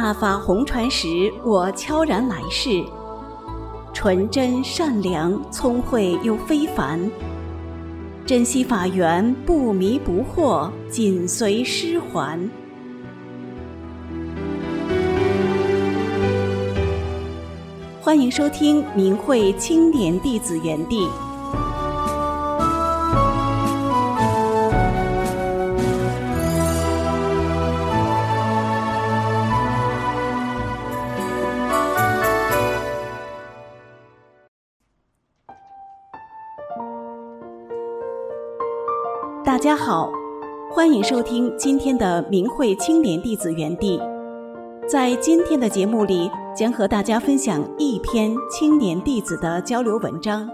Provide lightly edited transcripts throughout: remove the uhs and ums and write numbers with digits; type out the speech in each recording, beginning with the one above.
大法红传时，我悄然来世。纯真善良，聪慧又非凡，珍惜法缘，不迷不惑，紧随师还。欢迎收听明慧青年弟子园地。大家好，欢迎收听今天的明慧青年弟子园地。在今天的节目里，将和大家分享一篇青年弟子的交流文章。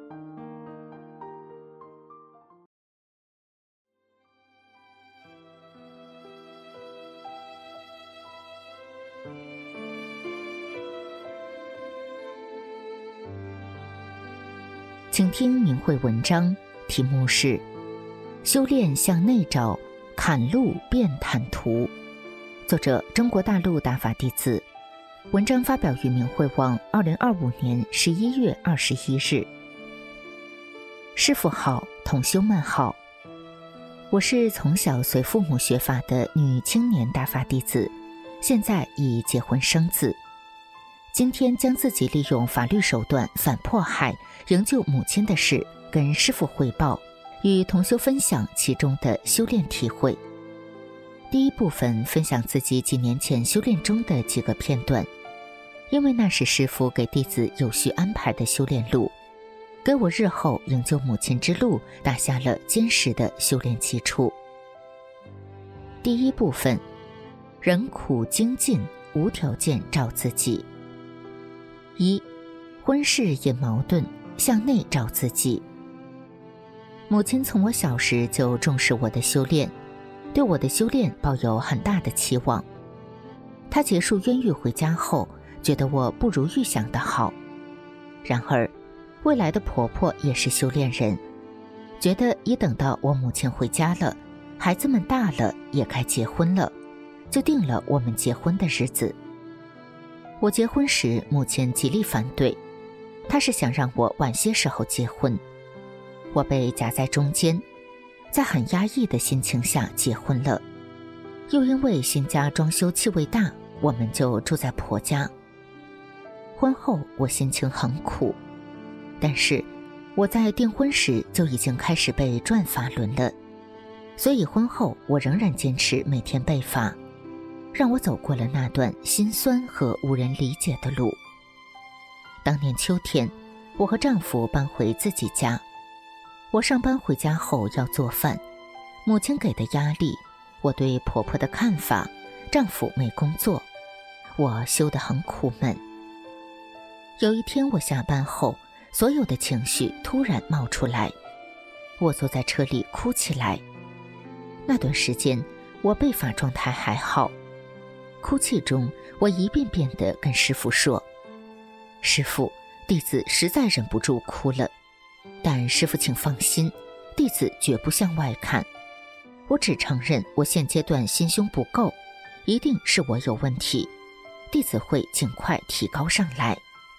请听明慧文章，题目是修炼向内找，砍路变坦途。作者中国大陆大法弟子。文章发表于明慧网2025年11月21日。师父好，同修们好。我是从小随父母学法的女青年大法弟子，现在已结婚生子。今天将自己利用法律手段反迫害、营救母亲的事跟师父汇报，与同修分享其中的修炼体会。第一部分分享自己几年前修炼中的几个片段，因为那是师父给弟子有序安排的修炼路，给我日后营救母亲之路打下了坚实的修炼基础。第一部分，人苦精进，无条件照自己。一，婚事引矛盾，向内照自己。母亲从我小时就重视我的修炼，对我的修炼抱有很大的期望。她结束冤狱回家后，觉得我不如预想的好。然而，未来的婆婆也是修炼人，觉得已等到我母亲回家了，孩子们大了，也该结婚了，就定了我们结婚的日子。我结婚时，母亲极力反对，她是想让我晚些时候结婚。我被夹在中间，在很压抑的心情下结婚了。又因为新家装修气味大，我们就住在婆家。婚后我心情很苦，但是我在订婚时就已经开始背转法轮了，所以婚后我仍然坚持每天背法，让我走过了那段心酸和无人理解的路。当年秋天，我和丈夫搬回自己家。我上班回家后要做饭，母亲给的压力，我对婆婆的看法，丈夫没工作，我修得很苦闷。有一天我下班后，所有的情绪突然冒出来，我坐在车里哭起来。那段时间我背法状态还好，哭泣中我一遍遍地跟师父说，师父，弟子实在忍不住哭了，但师父请放心，弟子绝不向外看，我只承认我现阶段心胸不够，一定是我有问题，弟子会尽快提高上来。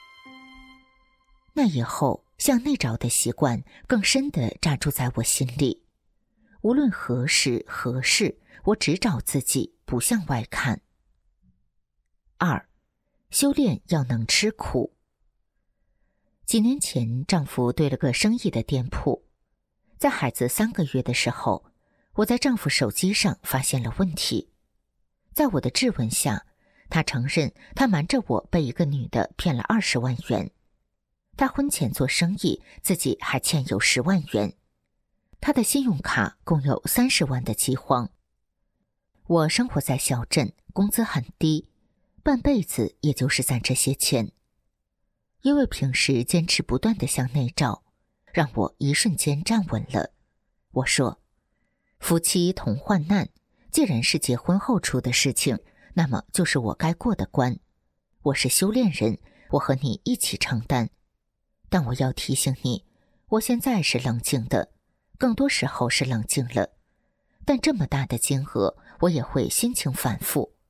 那以后向内找的习惯更深地扎住在我心里，无论何时何事，我只找自己，不向外看。二，修炼要能吃苦。几年前，丈夫对了个生意的店铺，在孩子3个月的时候，我在丈夫手机上发现了问题。在我的质问下，他承认他瞒着我被一个女的骗了20万元。他婚前做生意，自己还欠有10万元。他的信用卡共有30万的饥荒。我生活在小镇，工资很低，半辈子也就是攒这些钱。因为平时坚持不断地向内照，让我一瞬间站稳了。我说，夫妻同患难，既然是结婚后出的事情，那么就是我该过的关。我是修炼人，我和你一起承担。但我要提醒你，我现在是冷静的，更多时候是冷静了。但这么大的金额，我也会心情反复，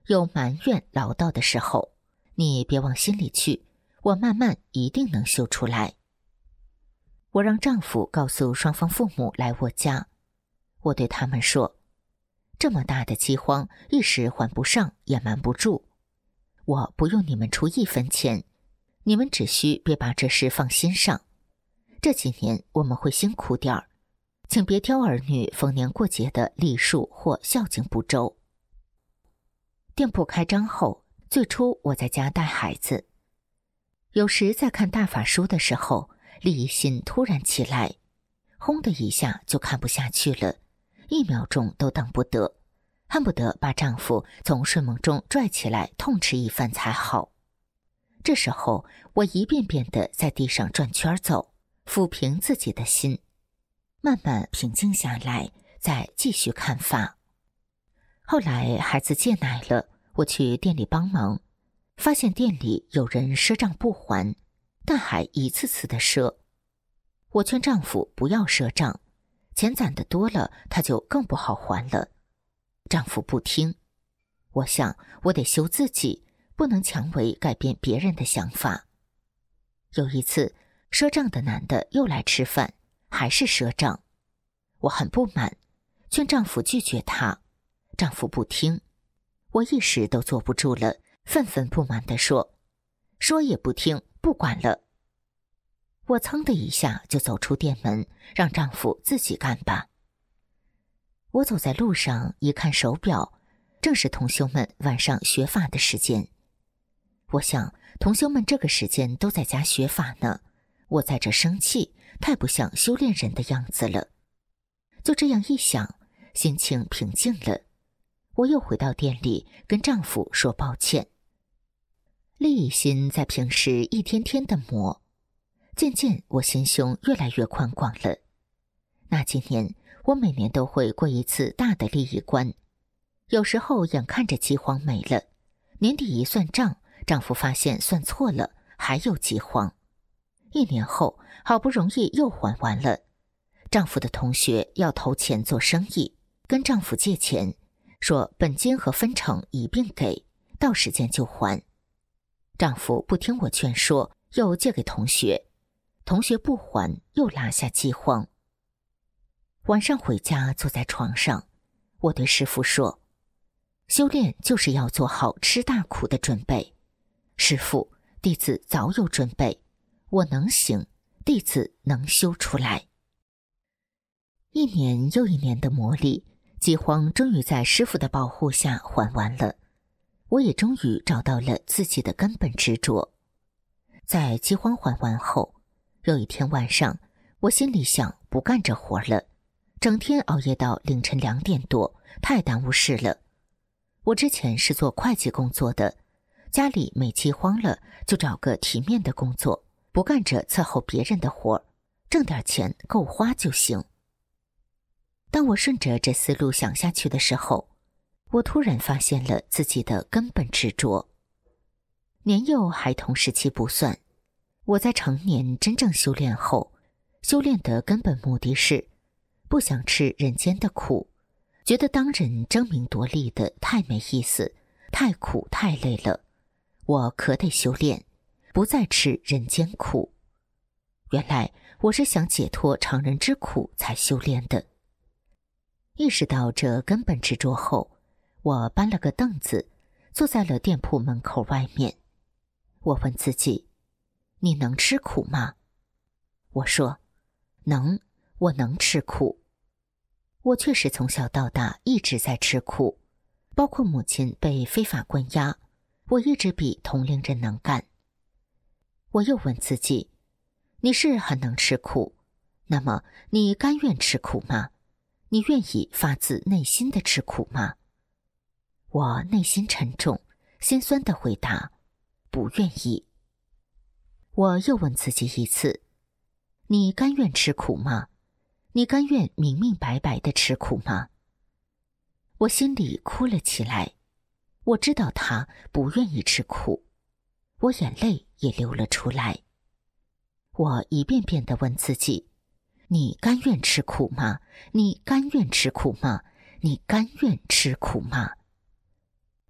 有埋怨唠叨的时候，你别往心里去，我慢慢一定能修出来。我让丈夫告诉双方父母来我家，我对他们说，这么大的饥荒一时还不上也瞒不住，我不用你们出1分钱，你们只需别把这事放心上。这几年我们会辛苦点儿，请别挑儿女逢年过节的礼数或孝敬不周。店铺开张后，最初我在家带孩子，有时在看大法书的时候，利心突然起来，轰的一下就看不下去了，1秒钟都等不得，恨不得把丈夫从睡梦中拽起来痛斥一番才好。这时候我一遍遍地在地上转圈走，抚平自己的心，慢慢平静下来，再继续看法。后来孩子戒奶了，我去店里帮忙，发现店里有人赊账不还，但还一次次的赊。我劝丈夫不要赊账，钱攒得多了他就更不好还了。丈夫不听，我想我得修自己，不能强为改变别人的想法。有一次赊账的男的又来吃饭，还是赊账，我很不满，劝丈夫拒绝他，丈夫不听，我一时都坐不住了，愤愤不满地说也不听，不管了。我噌的一下就走出店门，让丈夫自己干吧。我走在路上，一看手表，正是同修们晚上学法的时间。我想同修们这个时间都在家学法呢，我在这生气，太不像修炼人的样子了。就这样一想，心情平静了。我又回到店里跟丈夫说抱歉。利益心在平时一天天的磨，渐渐我心胸越来越宽广了。那几年我每年都会过一次大的利益关，有时候眼看着饥荒没了，年底一算账，丈夫发现算错了，还有饥荒。1年后好不容易又还完了，丈夫的同学要投钱做生意，跟丈夫借钱，说本金和分成一并给，到时间就还。丈夫不听我劝说，又借给同学，同学不还，又拉下饥荒。晚上回家坐在床上，我对师父说，修炼就是要做好吃大苦的准备。师父，弟子早有准备，我能行，弟子能修出来。1年又1年的磨砺，饥荒终于在师父的保护下还完了。我也终于找到了自己的根本执着。在饥荒还完后，有一天晚上，我心里想不干这活了，整天熬夜到凌晨2点多，太耽误事了。我之前是做会计工作的，家里没饥荒了，就找个体面的工作，不干着伺候别人的活，挣点钱够花就行。当我顺着这思路想下去的时候，我突然发现了自己的根本执着。年幼孩童时期不算，我在成年真正修炼后，修炼的根本目的是不想吃人间的苦，觉得当人争名夺利的太没意思，太苦太累了，我可得修炼，不再吃人间苦。原来我是想解脱常人之苦才修炼的。意识到这根本执着后，我搬了个凳子，坐在了店铺门口外面。我问自己，你能吃苦吗？我说，能，我能吃苦。我确实从小到大一直在吃苦，包括母亲被非法关押，我一直比同龄人能干。我又问自己，你是很能吃苦，那么你甘愿吃苦吗？你愿意发自内心的吃苦吗？我内心沉重，心酸地回答，不愿意。我又问自己一次，你甘愿吃苦吗？你甘愿明明白白地吃苦吗？我心里哭了起来，我知道他不愿意吃苦，我眼泪也流了出来。我一遍遍地问自己，你甘愿吃苦吗？你甘愿吃苦吗？你甘愿吃苦吗？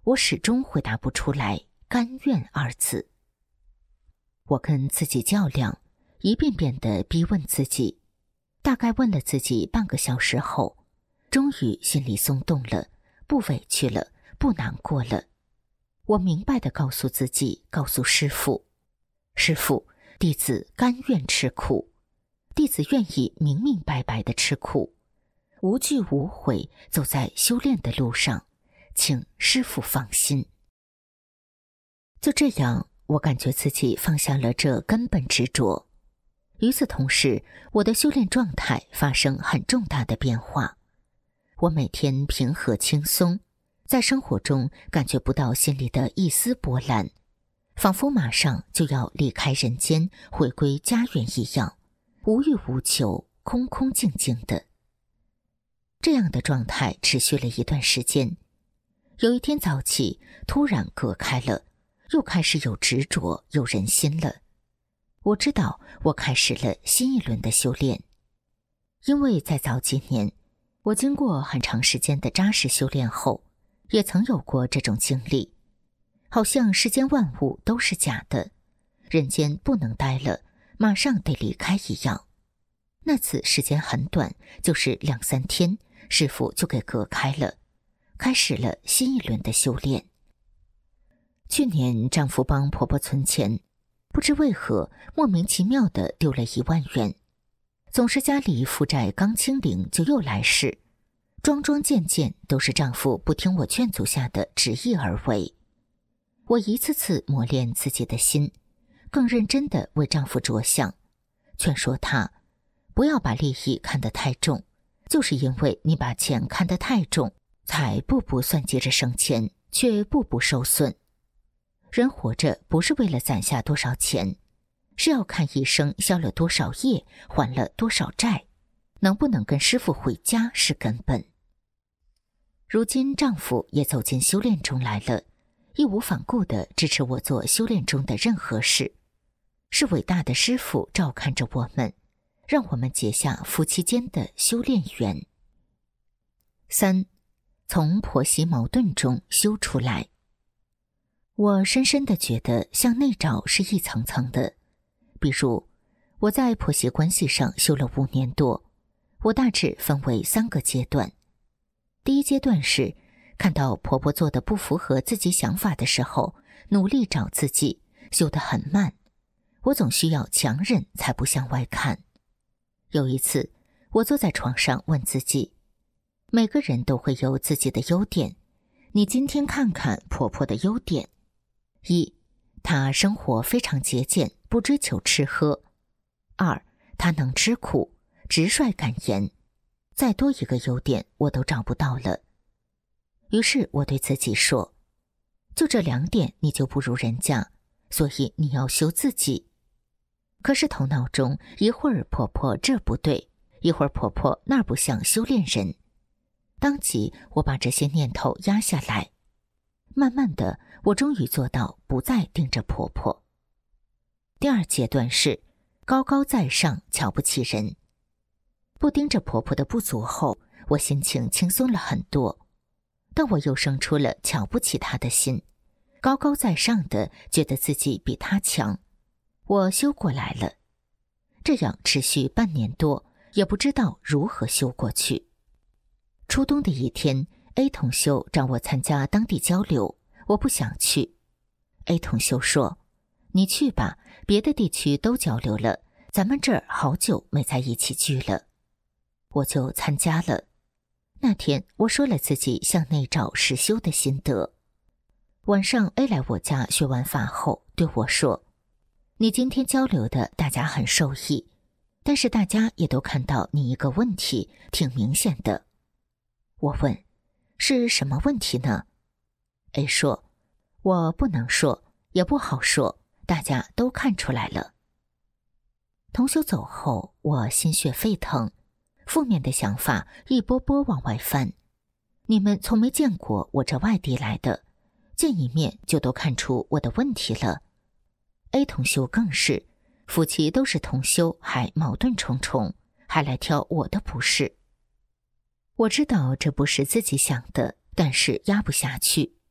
我始终回答不出来甘愿二字。我跟自己较量，一遍遍地逼问自己，大概问了自己半个小时后，终于心里松动了，不委屈了，不难过了。我明白地告诉自己，告诉师父，师父，弟子甘愿吃苦，弟子愿意明明白白地吃苦，无惧无悔走在修炼的路上，请师父放心。就这样，我感觉自己放下了这根本执着。与此同时，我的修炼状态发生很重大的变化。我每天平和轻松，在生活中感觉不到心里的一丝波澜，仿佛马上就要离开人间，回归家园一样，无欲无求，空空静静的。这样的状态持续了一段时间。有一天早起，突然隔开了，又开始有执着，有人心了。我知道我开始了新一轮的修炼，因为在早几年，我经过很长时间的扎实修炼后，也曾有过这种经历，好像世间万物都是假的，人间不能待了，马上得离开一样。那次时间很短，就是2、3天，师父就给隔开了，开始了新一轮的修炼。去年丈夫帮婆婆存钱，不知为何莫名其妙地丢了1万元，总是家里负债刚清零就又来事，桩桩件件都是丈夫不听我劝阻下的执意而为。我一次次磨练自己的心，更认真地为丈夫着想，劝说他不要把利益看得太重，就是因为你把钱看得太重，才步步算计着省钱，却步步受损。人活着不是为了攒下多少钱，是要看一生消了多少业，还了多少债，能不能跟师父回家是根本。如今丈夫也走进修炼中来了，义无反顾地支持我做修炼中的任何事，是伟大的师父照看着我们，让我们结下夫妻间的修炼缘。3. 从婆媳矛盾中修出来。我深深地觉得向内找是一层层的，比如我在婆媳关系上修了5年多，我大致分为3个阶段。第一阶段是看到婆婆做的不符合自己想法的时候，努力找自己，修得很慢，我总需要强忍才不向外看。有一次，我坐在床上问自己，每个人都会有自己的优点，你今天看看婆婆的优点。1. 她生活非常节俭，不追求吃喝。2. 她能吃苦，直率敢言。再多一个优点我都找不到了。于是我对自己说，就这2点你就不如人家，所以你要修自己。可是头脑中一会儿婆婆这不对，一会儿婆婆那儿不像修炼人。当即我把这些念头压下来，慢慢的我终于做到不再盯着婆婆。第2阶段是高高在上，瞧不起人。不盯着婆婆的不足后，我心情轻松了很多，但我又生出了瞧不起她的心，高高在上的觉得自己比她强。我修过来了，这样持续半年多，也不知道如何修过去。初冬的一天， A 同修让我参加当地交流，我不想去。 A 同修说，你去吧，别的地区都交流了，咱们这儿好久没在一起聚了。我就参加了。那天我说了自己向内找实修的心得。晚上 A 来我家学完法后对我说，你今天交流的大家很受益，但是大家也都看到你一个问题，挺明显的。我问，是什么问题呢？ A 说，我不能说，也不好说，大家都看出来了。同修走后，我心血沸腾，负面的想法一波波往外翻。你们从没见过我这外地来的，见一面就都看出我的问题了。 A 同修更是，夫妻都是同修，还矛盾重重，还来挑我的不是。我知道这不是自己想的，但是压不下去。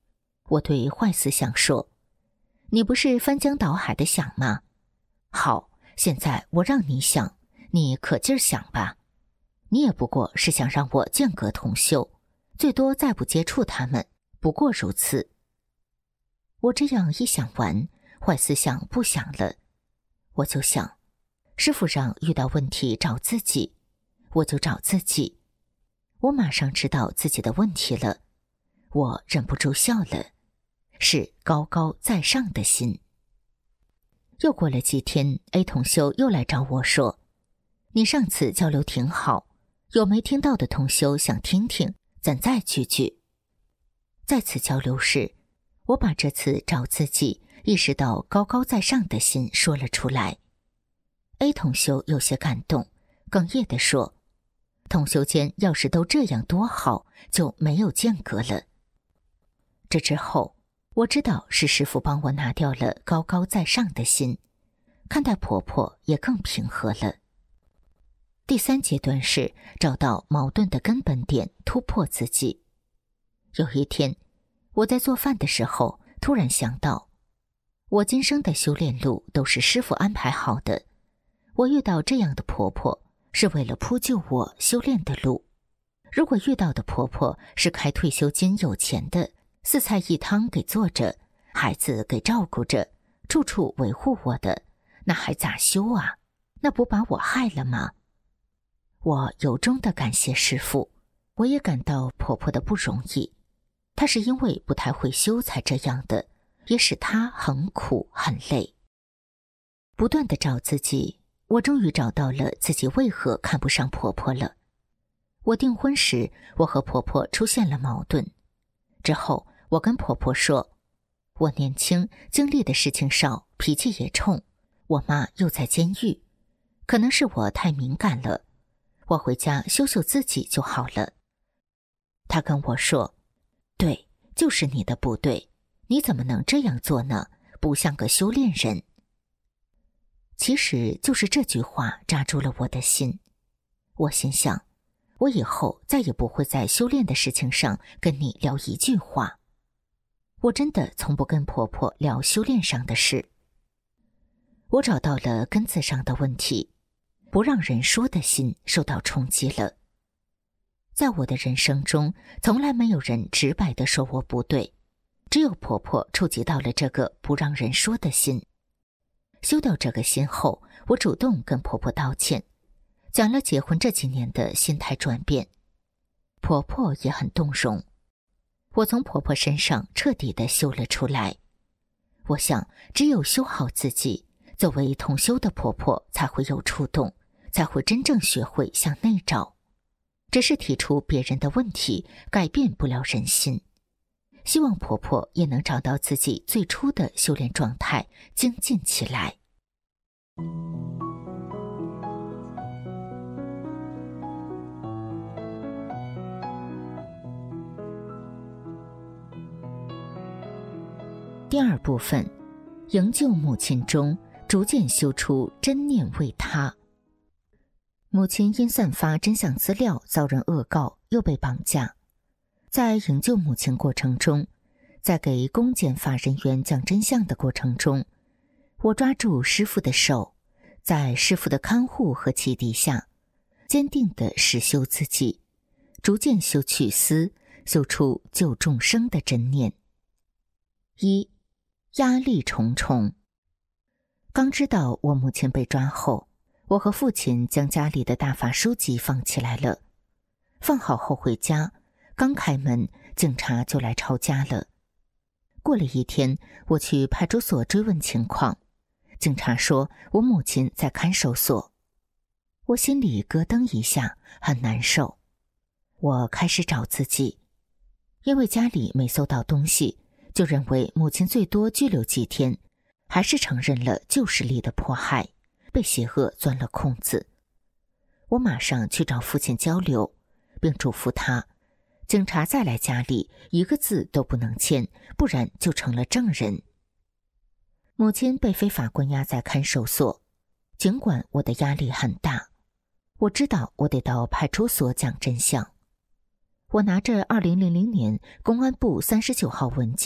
我对坏思想说：你不是翻江倒海的想吗？好，现在我让你想，你可劲儿想吧。你也不过是想让我间隔同修，最多再不接触他们，不过如此。我这样一想完，坏思想不想了。我就想，师父让遇到问题找自己，我就找自己。我马上知道自己的问题了，我忍不住笑了，是高高在上的心。又过了几天 ，A 同修又来找我说：你上次交流挺好，有没听到的同修想听听，咱再聚聚。再次交流时，我把这次找自己意识到高高在上的心说了出来。A 同修有些感动，哽咽地说：同修间要是都这样多好，就没有间隔了。这之后，我知道是师父帮我拿掉了高高在上的心，看待婆婆也更平和了。第3阶段是找到矛盾的根本点，突破自己。有一天，我在做饭的时候，突然想到，我今生的修炼路都是师父安排好的，我遇到这样的婆婆，是为了铺就我修炼的路。如果遇到的婆婆是开退休金有钱的，4菜1汤给做着，孩子给照顾着，处处维护我的，那还咋修啊？那不把我害了吗？我由衷地感谢师父，我也感到婆婆的不容易。她是因为不太会修才这样的，也使她很苦很累。不断地找自己，我终于找到了自己为何看不上婆婆了。我订婚时，我和婆婆出现了矛盾。之后，我跟婆婆说，我年轻，经历的事情少，脾气也冲，我妈又在监狱，可能是我太敏感了，我回家修修自己就好了。她跟我说，对，就是你的不对，你怎么能这样做呢？不像个修炼人。其实就是这句话扎住了我的心。我心想，我以后再也不会在修炼的事情上跟你聊一句话。我真的从不跟婆婆聊修炼上的事。我找到了根子上的问题，不让人说的心受到冲击了。在我的人生中，从来没有人直白地说我不对，只有婆婆触及到了这个不让人说的心。修掉这个心后，我主动跟婆婆道歉，讲了结婚这几年的心态转变。婆婆也很动容，我从婆婆身上彻底地修了出来。我想，只有修好自己，作为同修的婆婆才会有触动，才会真正学会向内找。只是提出别人的问题，改变不了人心。希望婆婆也能找到自己最初的修炼状态，精进起来。第2部分，营救母亲中，逐渐修出真念为他。母亲因散发真相资料遭人恶告，又被绑架。在营救母亲过程中，在给公检法人员讲真相的过程中，我抓住师父的手，在师父的看护和启迪下，坚定地实修自己，逐渐修去思，修出救众生的真念。1. 压力重重。刚知道我母亲被抓后，我和父亲将家里的大法书籍放起来了。放好后回家，刚开门，警察就来抄家了。过了1天，我去派出所追问情况，警察说我母亲在看守所。我心里咯噔一下，很难受。我开始找自己，因为家里没搜到东西，就认为母亲最多拘留几天，还是承认了旧势力的迫害，被邪恶钻了空子。我马上去找父亲交流，并嘱咐他，警察再来家里一个字都不能签，不然就成了证人。母亲被非法关押在看守所，尽管我的压力很大，我知道我得到派出所讲真相。我拿着2000年公安部39号文件，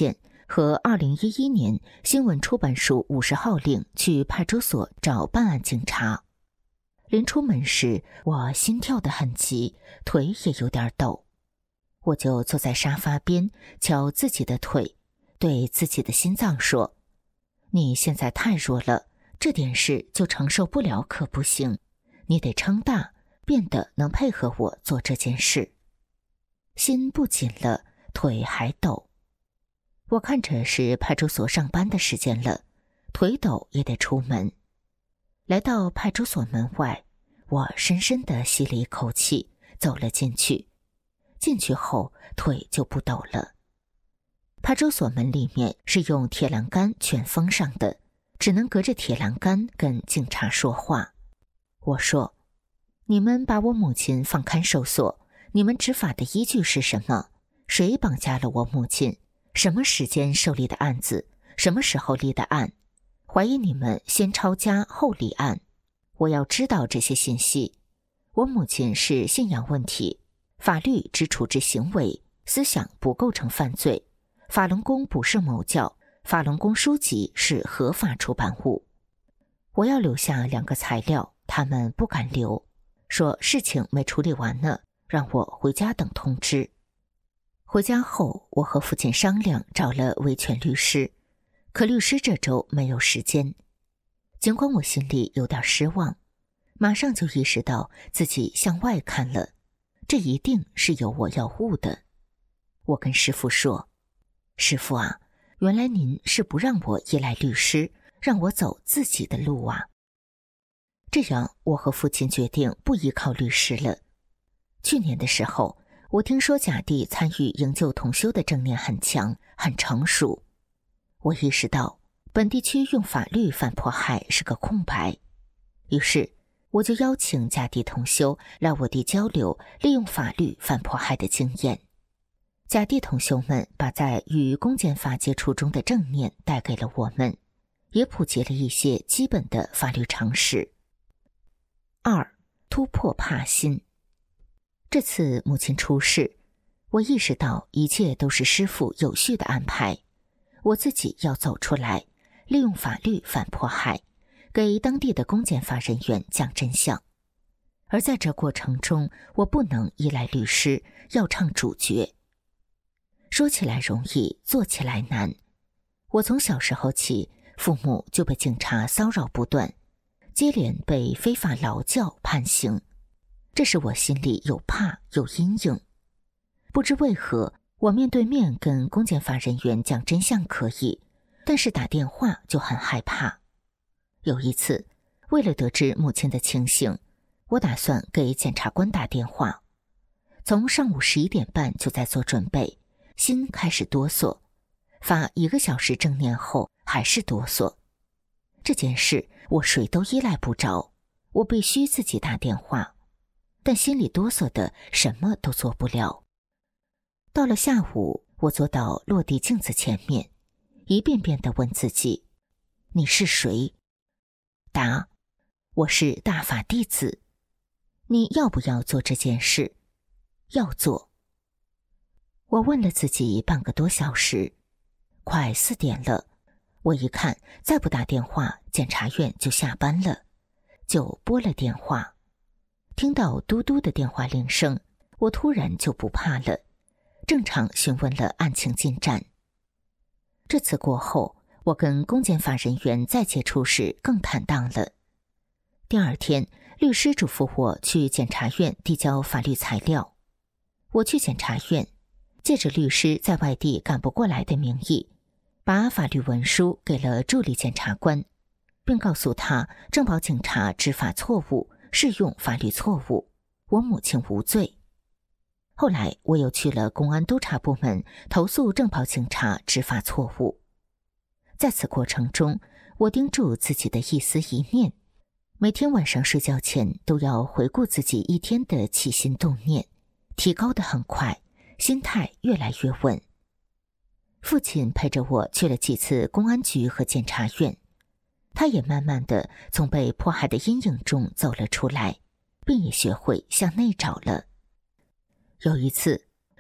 和2011年新闻出版署50号令去派出所找办案警察。临出门时，我心跳得很急，腿也有点抖。我就坐在沙发边，敲自己的腿，对自己的心脏说：你现在太弱了，这点事就承受不了可不行，你得撑大，变得能配合我做这件事。心不紧了，腿还抖。我看着是派出所上班的时间了，腿抖也得出门。来到派出所门外，我深深地吸了一口气，走了进去。进去后，腿就不抖了。派出所门里面是用铁栏杆全封上的，只能隔着铁栏杆跟警察说话。我说：你们把我母亲放看守所，你们执法的依据是什么？谁绑架了我母亲？什么时间受理的案子？什么时候立的案？怀疑你们先抄家后立案。我要知道这些信息。我母亲是信仰问题，法律只处置行为，思想不构成犯罪。法轮功不是某教，法轮功书籍是合法出版物。我要留下2个材料，他们不敢留，说事情没处理完呢，让我回家等通知。回家后，我和父亲商量找了维权律师，可律师这周没有时间。尽管我心里有点失望，马上就意识到自己向外看了，这一定是有我要误的。我跟师父说：师父啊，原来您是不让我依赖律师，让我走自己的路啊。这样我和父亲决定不依靠律师了。去年的时候，我听说甲弟参与营救同修的正念很强，很成熟。我意识到本地区用法律反迫害是个空白，于是我就邀请甲弟同修来我地交流利用法律反迫害的经验。甲弟同修们把在与公检法接触中的正念带给了我们，也普及了一些基本的法律常识。2. 突破怕心。这次母亲出事，我意识到一切都是师父有序的安排，我自己要走出来，利用法律反迫害，给当地的公检法人员讲真相。而在这过程中，我不能依赖律师，要唱主角。说起来容易，做起来难。我从小时候起，父母就被警察骚扰不断，接连被非法劳教判刑，这使我心里有怕有阴影。不知为何，我面对面跟公检法人员讲真相可以，但是打电话就很害怕。有一次，为了得知母亲的情形，我打算给检察官打电话。从上午11点半就在做准备，心开始哆嗦，发1个小时正念后还是哆嗦。这件事我谁都依赖不着，我必须自己打电话，但心里哆嗦的什么都做不了。到了下午，我坐到落地镜子前面，一遍遍地问自己：你是谁？答：我是大法弟子。你要不要做这件事？要做。我问了自己半个多小时，快4点了，我一看再不打电话，检察院就下班了，就拨了电话。听到嘟嘟的电话铃声，我突然就不怕了，正常询问了案情进展。这次过后，我跟公检法人员再接触时更坦荡了。第2天，律师嘱咐我去检察院递交法律材料。我去检察院，借着律师在外地赶不过来的名义，把法律文书给了助理检察官，并告诉他政保警察执法错误，适用法律错误，我母亲无罪。后来我又去了公安督察部门投诉政保警察执法错误。在此过程中，我叮嘱自己的一思一念，每天晚上睡觉前都要回顾自己一天的起心动念，提高得很快，心态越来越稳。父亲陪着我去了几次公安局和检察院，他也慢慢地从被迫害的阴影中走了出来，并也学会向内找了。有一次，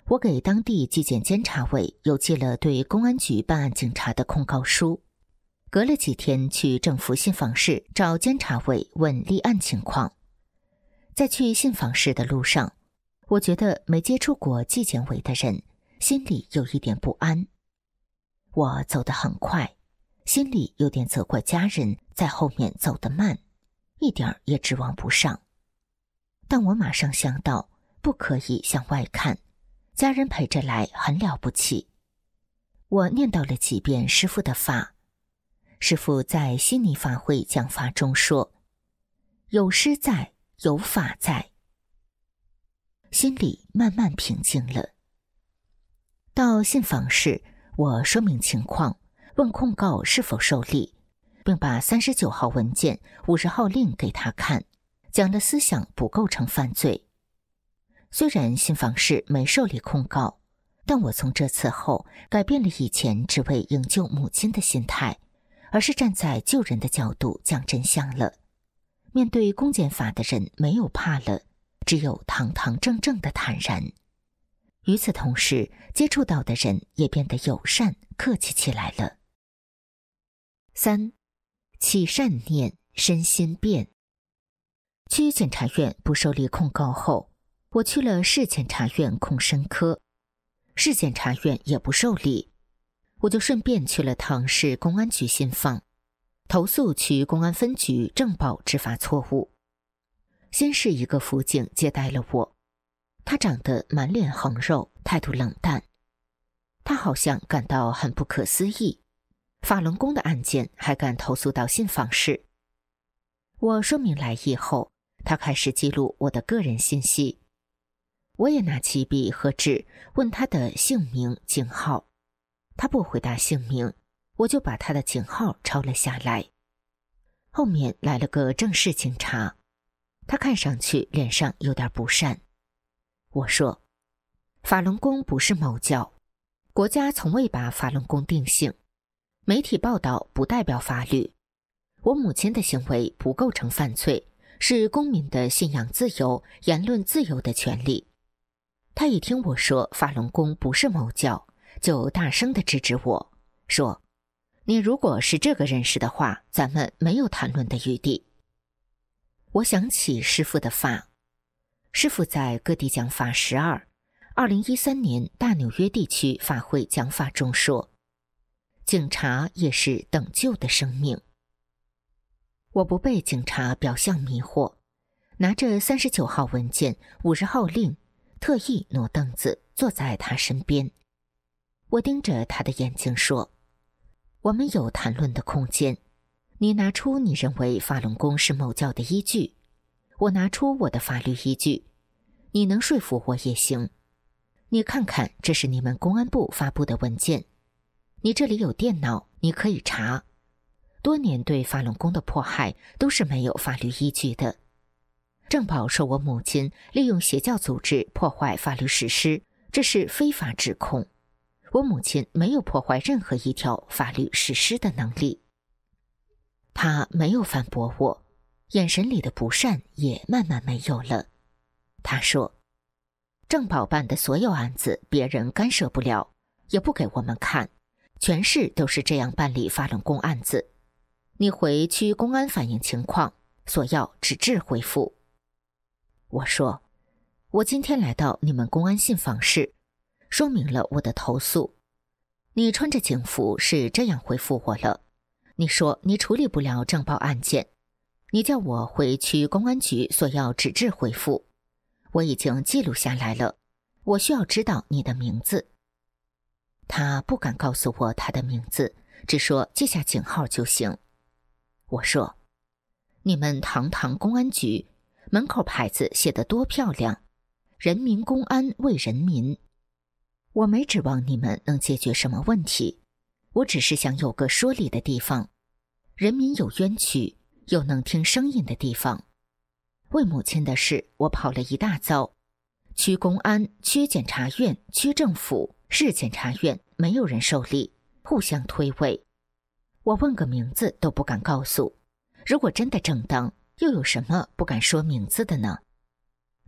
我给当地纪检监察委邮寄了对公安局办案警察的控告书。隔了几天去政府信访室找监察委问立案情况。在去信访室的路上，我觉得没接触过纪检委的人心里有一点不安。我走得很快，心里有点责怪家人在后面走得慢，一点也指望不上。但我马上想到不可以向外看，家人陪着来很了不起。我念叨了几遍师父的法。师父在悉尼法会讲法中说，有师在，有法在，心里慢慢平静了。到信访室，我说明情况，问控告是否受理，并把39号文件、50号令给他看，讲了思想不构成犯罪。虽然信访室没受理控告，但我从这次后改变了以前只为营救母亲的心态，而是站在救人的角度讲真相了。面对公检法的人没有怕了，只有堂堂正正的坦然。与此同时，接触到的人也变得友善客气起来了。3. 起善念，身心变。区检察院不受理控告后，我去了市检察院控申科，市检察院也不受理，我就顺便去了趟市公安局信访，投诉区公安分局正报执法错误。先是一个辅警接待了我，他长得满脸横肉，态度冷淡。他好像感到很不可思议，法轮功的案件还敢投诉到信访室。我说明来意后，他开始记录我的个人信息。我也拿起笔和纸问他的姓名、警号。他不回答姓名，我就把他的警号抄了下来。后面来了个正式警察，他看上去脸上有点不善。我说，法轮功不是某教，国家从未把法轮功定性，媒体报道不代表法律。我母亲的行为不构成犯罪，是公民的信仰自由、言论自由的权利。他一听我说法轮功不是某教，就大声地制止我，说，你如果是这个认识的话，咱们没有谈论的余地。我想起师父的法，师父在各地讲法122013年大纽约地区法会讲法中说，警察也是等救的生命。我不被警察表象迷惑，拿着39号文件、50号令，特意挪凳子坐在他身边。我盯着他的眼睛说，我们有谈论的空间，你拿出你认为法轮功是某教的依据，我拿出我的法律依据，你能说服我也行。你看看，这是你们公安部发布的文件，你这里有电脑，你可以查。多年对法轮功的迫害都是没有法律依据的。正报说我母亲利用邪教组织破坏法律实施，这是非法指控。我母亲没有破坏任何一条法律实施的能力。他没有反驳我，眼神里的不善也慢慢没有了。他说，正报办的所有案子别人干涉不了，也不给我们看，全市都是这样办理法轮功案子。你回区公安反映情况，索要纸质回复。我说，我今天来到你们公安信访室，说明了我的投诉。你穿着警服是这样回复我了，你说你处理不了正报案件，你叫我回区公安局索要纸质回复。我已经记录下来了，我需要知道你的名字。他不敢告诉我他的名字，只说记下警号就行。我说，你们堂堂公安局，门口牌子写得多漂亮，人民公安为人民。我没指望你们能解决什么问题，我只是想有个说理的地方，人民有冤屈，有能听声音的地方。为母亲的事，我跑了一大遭，区公安、区检察院、区政府、市检察院没有人受理，互相推诿。我问个名字都不敢告诉，如果真的正当，又有什么不敢说名字的呢？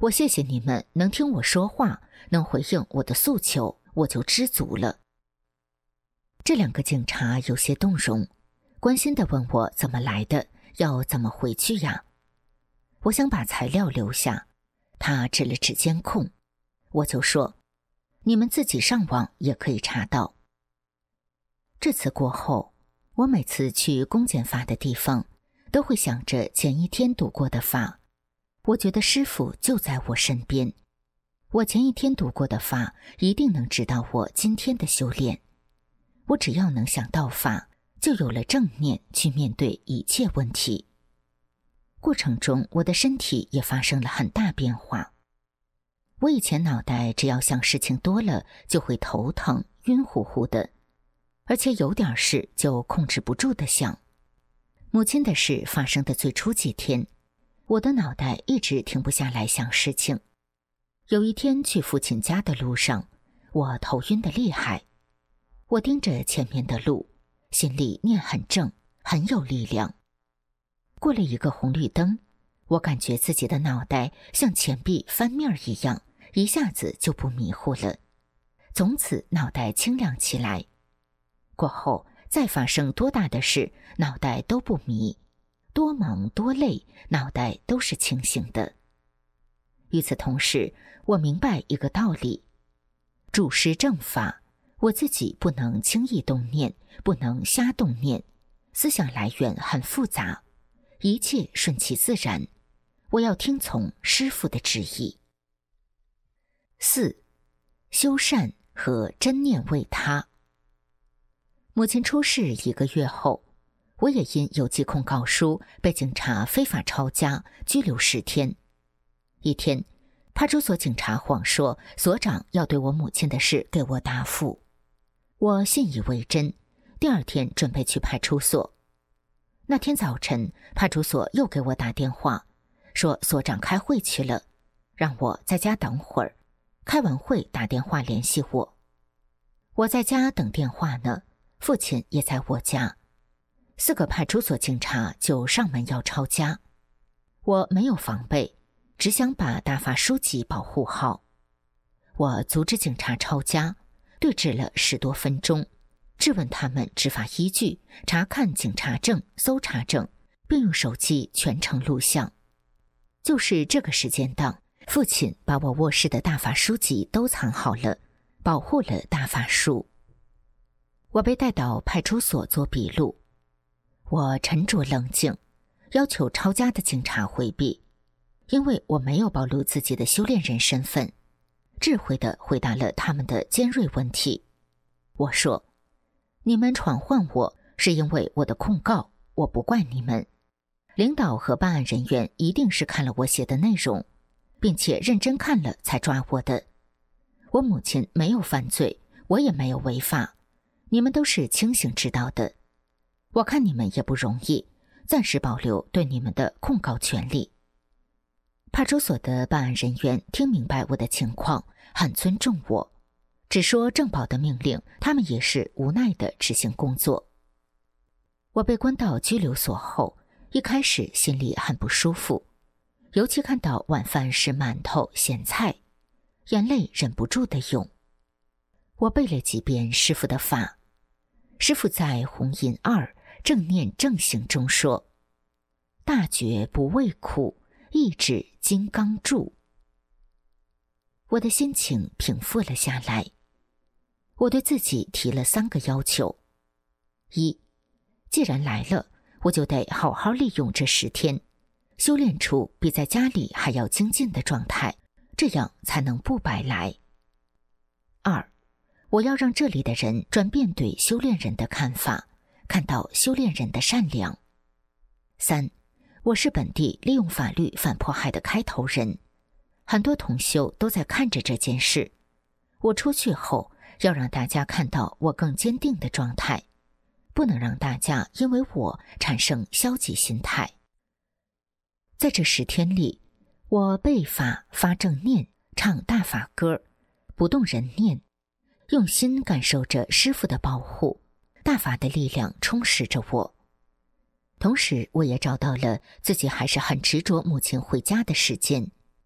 我谢谢你们能听我说话，能回应我的诉求，我就知足了。这2个警察有些动容，关心地问我怎么来的，要怎么回去呀？我想把材料留下，他指了指监控，我就说，你们自己上网也可以查到。这次过后，我每次去公检法的地方，都会想着前一天读过的法。我觉得师父就在我身边，我前一天读过的法一定能指导我今天的修炼。我只要能想到法，就有了正念去面对一切问题。过程中，我的身体也发生了很大变化。我以前脑袋只要想事情多了，就会头疼、晕乎乎的，而且有点事就控制不住的想。母亲的事发生的最初几天，我的脑袋一直停不下来想事情。有一天去父亲家的路上，我头晕得厉害。我盯着前面的路，心里念很正，很有力量。过了一个红绿灯，我感觉自己的脑袋像钱币翻面一样，一下子就不迷糊了，从此脑袋清亮起来。过后再发生多大的事，脑袋都不迷，多忙多累，脑袋都是清醒的。与此同时，我明白一个道理，主事正法，我自己不能轻易动念，不能瞎动念，思想来源很复杂，一切顺其自然，我要听从师父的旨意。4. 修善和真念为他。母亲出事1个月后，我也因有记控告书被警察非法抄家，拘留10天。一天，派出所警察谎说所长要对我母亲的事给我答复，我信以为真，第2天准备去派出所。那天早晨，派出所又给我打电话，说所长开会去了，让我在家等会儿，开完会打电话联系我。我在家等电话呢，父亲也在我家。4个派出所警察就上门要抄家，我没有防备，只想把大法书籍保护好。我阻止警察抄家，对峙了10多分钟，质问他们执法依据，查看警察证、搜查证，并用手机全程录像。就是这个时间档，父亲把我卧室的大法书籍都藏好了，保护了大法书。我被带到派出所做笔录，我沉着冷静，要求抄家的警察回避，因为我没有暴露自己的修炼人身份，智慧地回答了他们的尖锐问题。我说，你们传唤我是因为我的控告，我不怪你们。领导和办案人员一定是看了我写的内容，并且认真看了才抓我的。我母亲没有犯罪，我也没有违法，你们都是清醒知道的。我看你们也不容易，暂时保留对你们的控告权利。派出所的办案人员听明白我的情况，很尊重我，只说政保的命令，他们也是无奈地执行工作。我被关到拘留所后，一开始心里很不舒服，尤其看到晚饭是馒头、咸菜，眼泪忍不住地涌。我背了几遍师父的法，师父在弘音2正念正行中说，大觉不畏苦，意志金刚柱。我的心情平复了下来，我对自己提了3个要求。1，既然来了，我就得好好利用这10天，修炼出比在家里还要精进的状态，这样才能不白来。2，我要让这里的人转变对修炼人的看法，看到修炼人的善良。3，我是本地利用法律反迫害的开头人，很多同修都在看着这件事。我出去后，要让大家看到我更坚定的状态，不能让大家因为我产生消极心态。在这10天里，我背法、发正念、唱大法歌，不动人念，用心感受着师父的保护，大法的力量充实着我。同时，我也找到了自己还是很执着母亲回家的时间，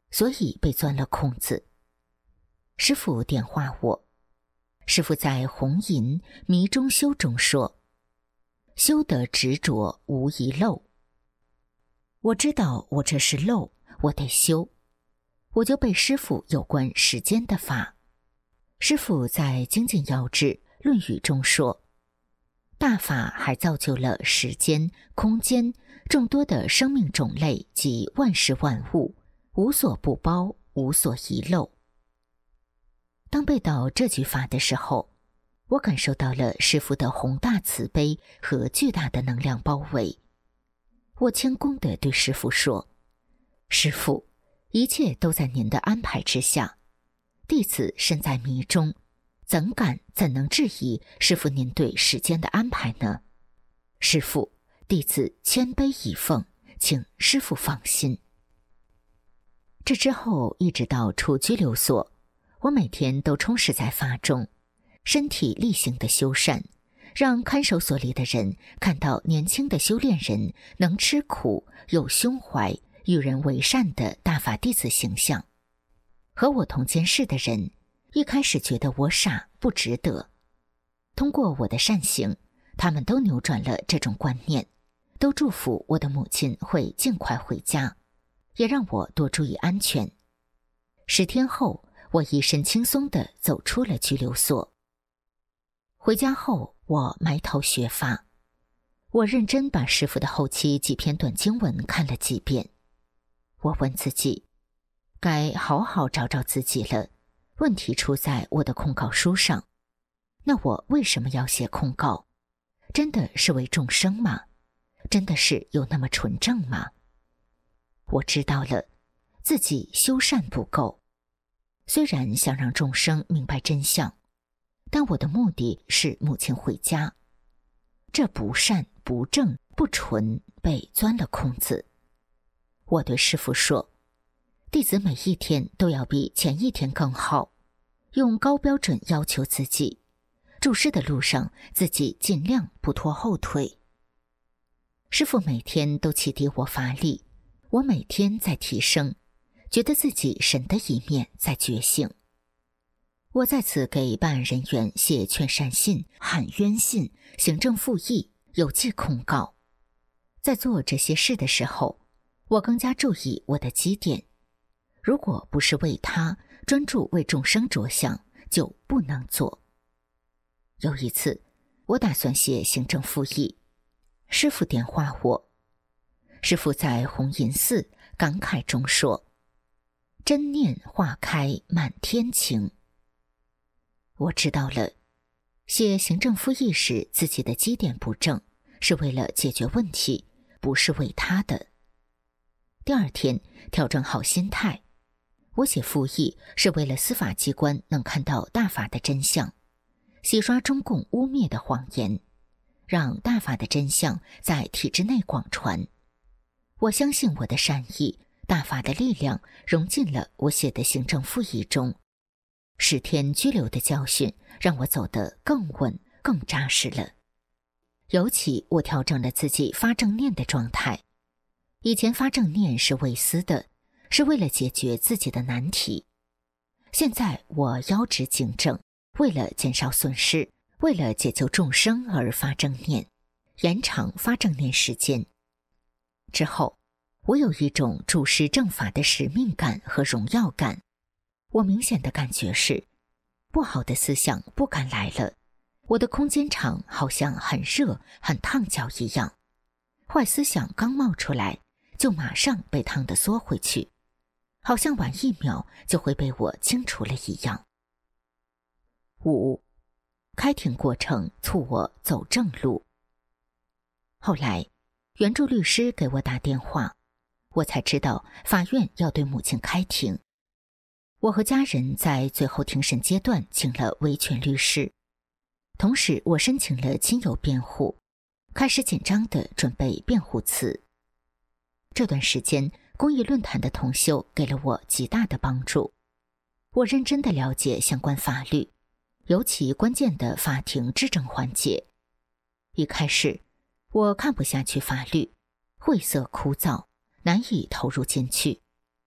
所以被钻了空子。师父点化我，师父在《红银迷中修》中说：修得执着无遗漏。我知道我这是漏，我得修，我就背师父有关时间的法。师父在《精进要旨论语》中说，大法还造就了时间、空间众多的生命种类及万事万物，无所不包，无所遗漏。当背到这句法的时候，我感受到了师父的宏大慈悲和巨大的能量包围。我谦恭地对师父说：师父，一切都在您的安排之下，弟子身在迷中，怎能质疑师父您对时间的安排呢？师父，弟子谦卑以奉，请师父放心。这之后一直到出拘留所，我每天都充实在法中，身体力行的修善，让看守所里的人看到年轻的修炼人能吃苦、有胸怀、与人为善的大法弟子形象。和我同监室的人一开始觉得我傻，不值得。通过我的善行，他们都扭转了这种观念，都祝福我的母亲会尽快回家，也让我多注意安全。10天后，我一身轻松地走出了拘留所。回家后，我埋头学法，我认真把师父的后期几篇短经文看了几遍。我问自己，该好好找找自己了，问题出在我的控告书上。那我为什么要写控告？真的是为众生吗？真的是有那么纯正吗？我知道了，自己修善不够。虽然想让众生明白真相，但我的目的是母亲回家。这不善、不正、不纯被钻了空子。我对师父说，弟子每一天都要比前一天更好，用高标准要求自己，注师的路上自己尽量不拖后腿。师父每天都启迪我法力，我每天在提升，觉得自己神的一面在觉醒。我再次给办案人员写劝善信、喊冤信、行政复议、邮寄控告。在做这些事的时候，我更加注意我的基点。如果不是为他，专注为众生着想，就不能做。有一次，我打算写行政复议，师父点化我。师父在红银寺感慨中说：真念化开满天晴。我知道了，写行政复议时自己的基点不正，是为了解决问题，不是为他的。第二天调整好心态，我写复议是为了司法机关能看到大法的真相，洗刷中共污蔑的谎言，让大法的真相在体制内广传。我相信我的善意，大法的力量融进了我写的行政复议中。10天拘留的教训让我走得更稳、更扎实了。尤其我调整了自己发正念的状态。以前发正念是为私的，是为了解决自己的难题。现在我腰直颈正，为了减少损失，为了解救众生而发正念，延长发正念时间。之后，我有一种注师正法的使命感和荣耀感。我明显的感觉是，不好的思想不敢来了，我的空间场好像很热、很烫脚一样。坏思想刚冒出来，就马上被烫得缩回去，好像晚1秒就会被我清除了一样。5. 开庭过程促我走正路。后来，援助律师给我打电话，我才知道法院要对母亲开庭。我和家人在最后庭审阶段请了维权律师，同时我申请了亲友辩护，开始紧张地准备辩护词。这段时间，公益论坛的同修给了我极大的帮助。我认真地了解相关法律，尤其关键的法庭质证环节。一开始，我看不下去法律，晦涩枯燥，难以投入进去。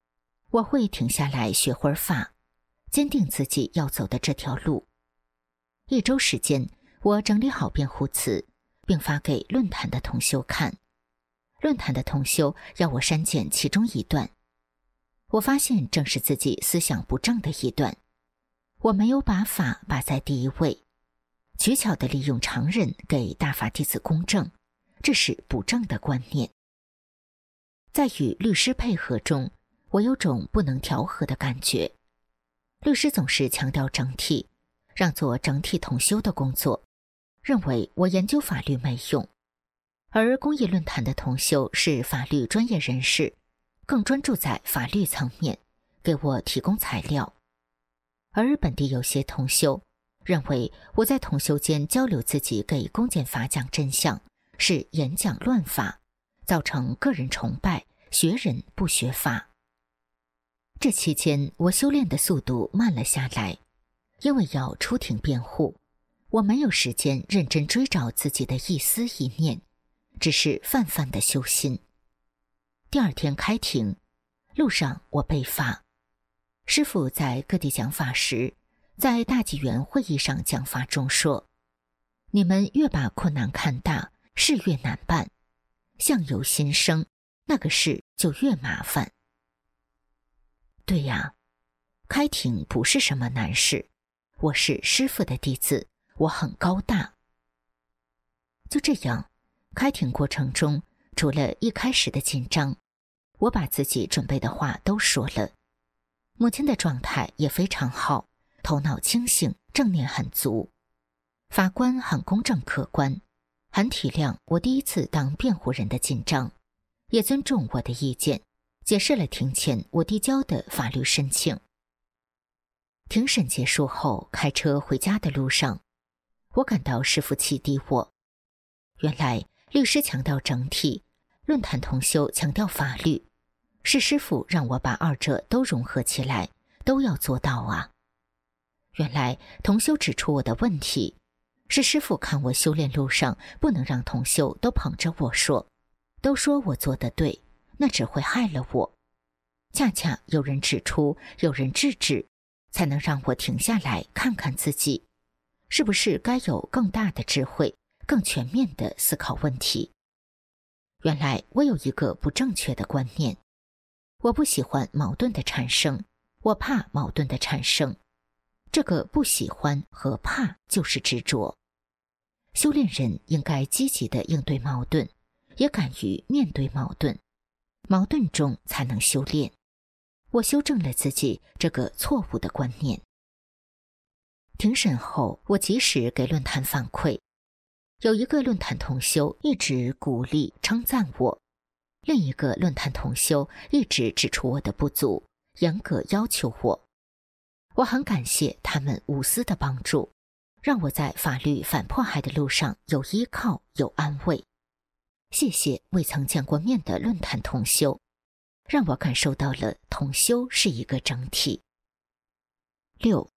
我会停下来学会儿法，坚定自己要走的这条路。1周时间，我整理好辩护词，并发给论坛的同修看。论坛的同修要我删减其中一段，我发现正是自己思想不正的一段。我没有把法摆在第一位，取巧地利用常人给大法弟子公正，这是不正的观念。在与律师配合中，我有种不能调和的感觉。律师总是强调整体，让做整体统修的工作，认为我研究法律没用。而公益论坛的同修是法律专业人士，更专注在法律层面，给我提供材料。而本地有些同修认为我在同修间交流自己给公检法讲真相，是演讲乱法，造成个人崇拜，学人不学法。这期间我修炼的速度慢了下来，因为要出庭辩护，我没有时间认真追找自己的一思一念，只是泛泛的修心。第2天开庭，路上我被罚。师父在各地讲法时，在大纪元会议上讲法中说，你们越把困难看大，事越难办，相由心生，那个事就越麻烦。对呀，开庭不是什么难事，我是师父的弟子，我很高大。就这样，开庭过程中，除了一开始的紧张，我把自己准备的话都说了。母亲的状态也非常好，头脑清醒，正念很足。法官很公正客观，很体谅我第一次当辩护人的紧张，也尊重我的意见，解释了庭前我递交的法律申请。庭审结束后，开车回家的路上，我感到师父启迪我。原来律师强调整体，论坛同修强调法律，是师父让我把二者都融合起来，都要做到啊。原来同修指出我的问题，是师父看我修炼路上不能让同修都捧着我说，都说我做得对，那只会害了我。恰恰有人指出，有人制止，才能让我停下来看看自己，是不是该有更大的智慧，更全面地思考问题。原来我有一个不正确的观念，我不喜欢矛盾的产生，我怕矛盾的产生。这个不喜欢和怕就是执着。修炼人应该积极地应对矛盾，也敢于面对矛盾，矛盾中才能修炼。我修正了自己这个错误的观念。庭审后，我及时给论坛反馈，有一个论坛同修一直鼓励称赞我，另一个论坛同修一直指出我的不足，严格要求我。我很感谢他们无私的帮助，让我在法律反迫害的路上有依靠，有安慰。谢谢未曾见过面的论坛同修，让我感受到了同修是一个整体。6.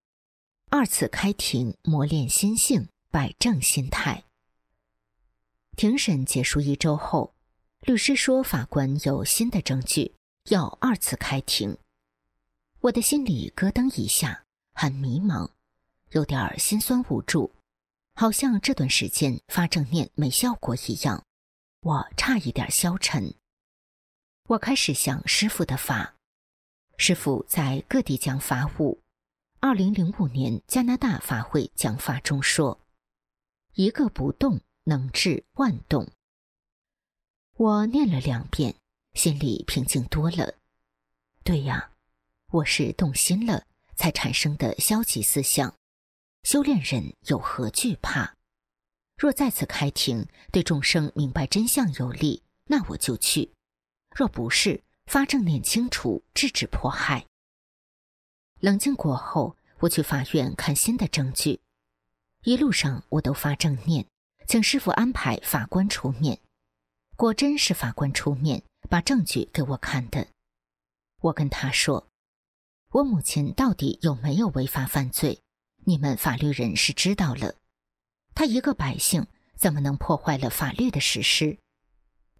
2次开庭磨练心性，摆正心态。庭审结束1周后，律师说法官有新的证据，要2次开庭。我的心里咯噔一下，很迷茫，有点心酸无助，好像这段时间发正念没效果一样，我差一点消沉。我开始想师父的法。师父在各地讲法务，2005年加拿大法会讲法中说，一个不动能治万动。我念了2遍，心里平静多了。对呀，我是动心了才产生的消极思想，修炼人有何惧怕？若再次开庭，对众生明白真相有利，那我就去；若不是，发正念清除，制止迫害。冷静过后，我去法院看新的证据，一路上我都发正念，请师父安排法官出面。果真是法官出面，把证据给我看的。我跟他说，我母亲到底有没有违法犯罪，你们法律人是知道了。她一个百姓怎么能破坏了法律的实施？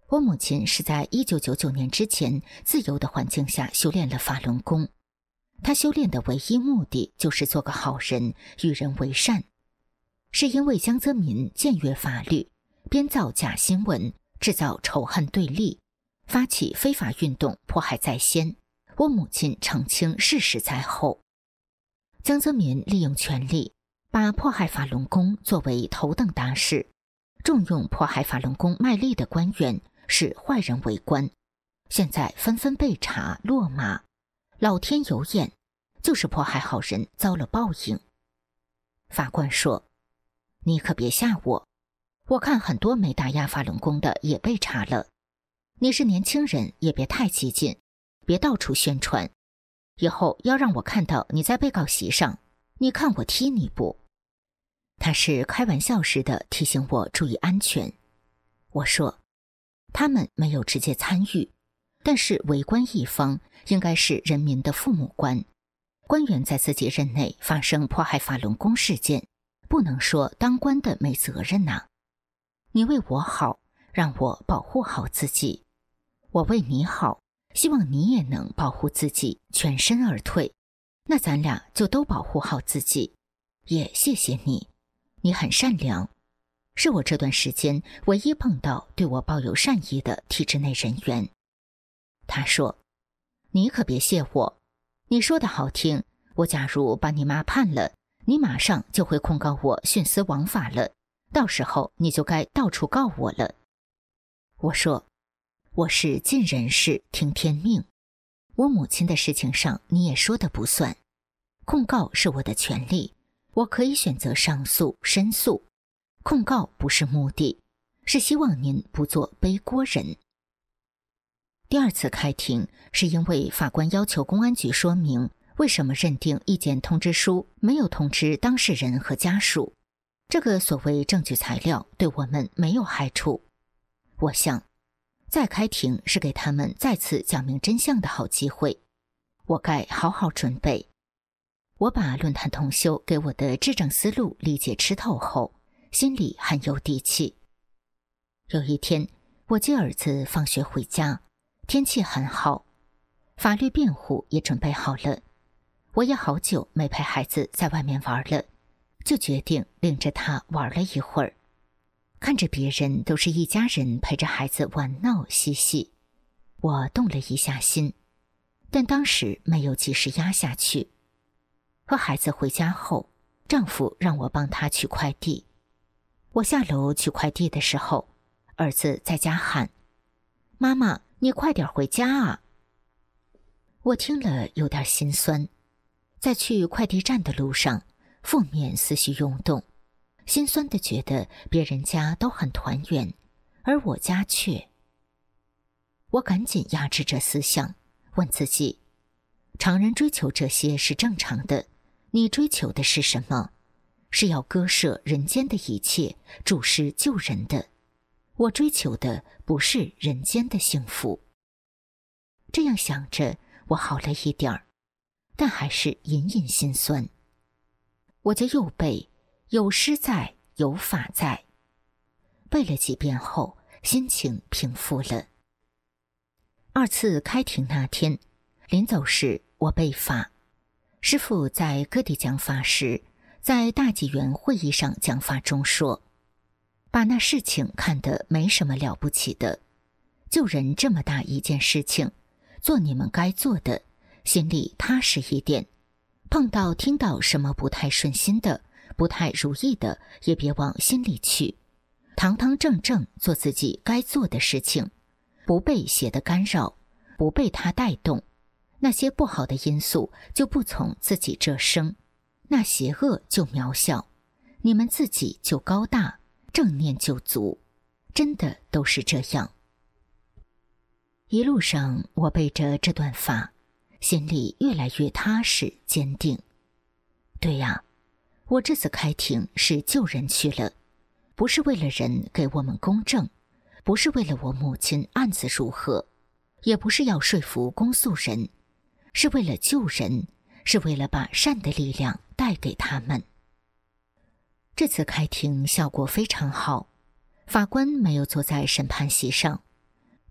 我母亲是在1999年之前自由的环境下修炼了法轮功，她修炼的唯一目的就是做个好人，与人为善。是因为江泽民僭越法律，编造假新闻，制造仇恨对立，发起非法运动，迫害在先，我母亲澄清事实在后。江泽民利用权力，把迫害法轮功作为头等大事，重用迫害法轮功卖力的官员，使坏人为官，现在纷纷被查落马。老天有眼，就是迫害好人遭了报应。法官说，你可别吓我，我看很多没打压法轮功的也被查了。你是年轻人，也别太激进，别到处宣传，以后要让我看到你在被告席上，你看我踢你不？他是开玩笑似的提醒我注意安全。我说，他们没有直接参与，但是为官一方应该是人民的父母官，官员在自己任内发生迫害法轮功事件，不能说当官的没责任呐。你为我好，让我保护好自己，我为你好，希望你也能保护自己，全身而退，那咱俩就都保护好自己。也谢谢你，你很善良，是我这段时间唯一碰到对我抱有善意的体制内人员。他说，你可别谢我，你说的好听，我假如把你妈判了，你马上就会控告我徇私枉法了，到时候你就该到处告我了。我说，我是尽人事听天命，我母亲的事情上你也说的不算，控告是我的权利，我可以选择上诉申诉，控告不是目的，是希望您不做背锅人。第二次开庭是因为法官要求公安局说明为什么认定意见通知书没有通知当事人和家属，这个所谓证据材料对我们没有害处。我想再开庭是给他们再次讲明真相的好机会，我该好好准备。我把论坛同修给我的治政思路理解吃透后，心里很有底气。有一天，我接儿子放学回家，天气很好，法律辩护也准备好了，我也好久没陪孩子在外面玩了，就决定领着他玩了一会儿。看着别人都是一家人陪着孩子玩闹嬉戏，我动了一下心，但当时没有及时压下去。和孩子回家后，丈夫让我帮他取快递。我下楼取快递的时候，儿子在家喊，妈妈，你快点回家啊！我听了有点心酸，在去快递站的路上，负面思绪涌动，心酸地觉得别人家都很团圆，而我家却……我赶紧压制着思想，问自己，常人追求这些是正常的，你追求的是什么？是要割舍人间的一切，注视救人的。我追求的不是人间的幸福。这样想着，我好了一点儿，但还是隐隐心酸。我就又背有诗在，有法在，背了几遍后，心情平复了。二次开庭那天，临走时我背法，师父在各地讲法时，在大纪元会议上讲法中说，把那事情看得没什么了不起的，救人这么大一件事情，做你们该做的，心里踏实一点，碰到听到什么不太顺心的，不太如意的，也别往心里去，堂堂正正做自己该做的事情，不被邪的干扰，不被它带动，那些不好的因素就不从自己这生，那邪恶就渺小，你们自己就高大，正念就足，真的都是这样。一路上我背着这段法，心里越来越踏实坚定。对呀，我这次开庭是救人去了，不是为了人给我们公正，不是为了我母亲案子如何，也不是要说服公诉人，是为了救人，是为了把善的力量带给他们。这次开庭效果非常好，法官没有坐在审判席上，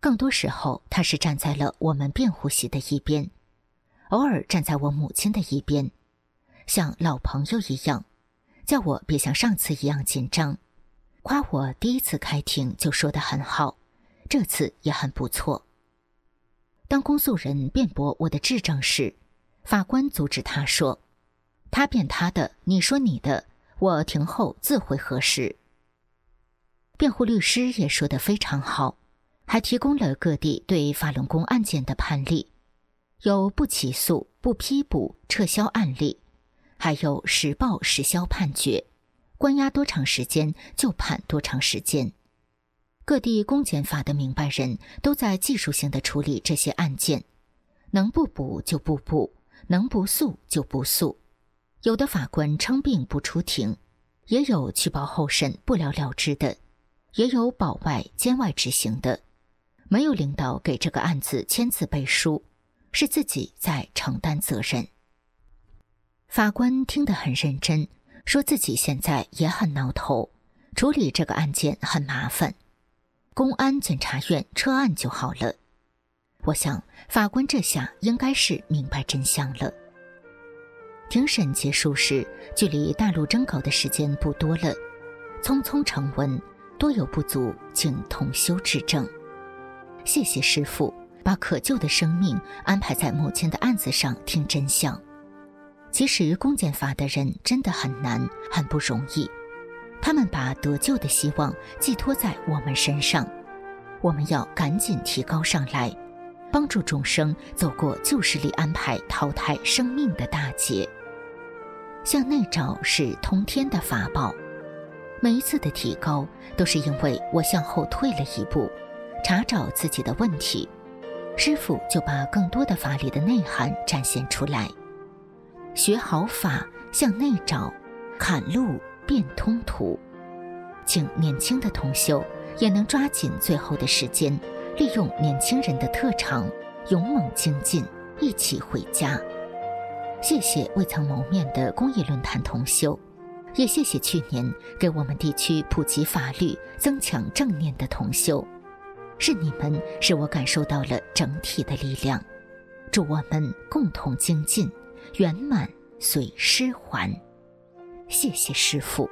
更多时候他是站在了我们辩护席的一边，偶尔站在我母亲的一边，像老朋友一样，叫我别像上次一样紧张，夸我第一次开庭就说得很好，这次也很不错。当公诉人辩驳我的质证时，法官阻止他说，他辩他的，你说你的，我庭后自会核实。辩护律师也说得非常好，还提供了各地对法轮功案件的判例，有不起诉、不批捕、撤销案例，还有实报实销判决，关押多长时间就判多长时间。各地公检法的明白人都在技术性地处理这些案件，能不补就不补，能不诉就不诉。有的法官称病不出庭，也有去保候审不了了之的，也有保外监外执行的。没有领导给这个案子签字背书，是自己在承担责任。法官听得很认真，说自己现在也很挠头，处理这个案件很麻烦，公安检察院撤案就好了。我想法官这下应该是明白真相了。庭审结束时，距离大陆征稿的时间不多了，匆匆成文，多有不足，请同修指正。谢谢师父，把可救的生命安排在母亲的案子上听真相。其实公检法的人真的很难，很不容易，他们把得救的希望寄托在我们身上，我们要赶紧提高上来，帮助众生走过旧势力安排淘汰生命的大劫。向内找是通天的法宝，每一次的提高都是因为我向后退了一步，查找自己的问题，师父就把更多的法理的内涵展现出来。学好法，向内找，砍路变通途。请年轻的同修也能抓紧最后的时间，利用年轻人的特长，勇猛精进，一起回家。谢谢未曾谋面的公益论坛同修，也谢谢去年给我们地区普及法律、增强正念的同修。是你们使我感受到了整体的力量，祝我们共同精进，圆满随师还。谢谢师父。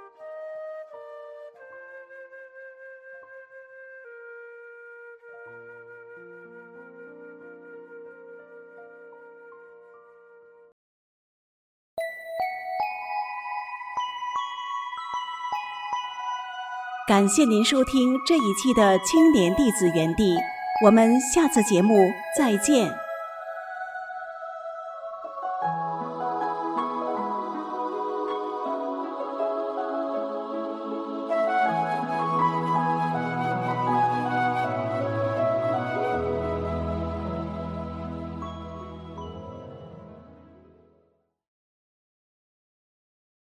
感谢您收听这一期的青年弟子园地，我们下次节目再见。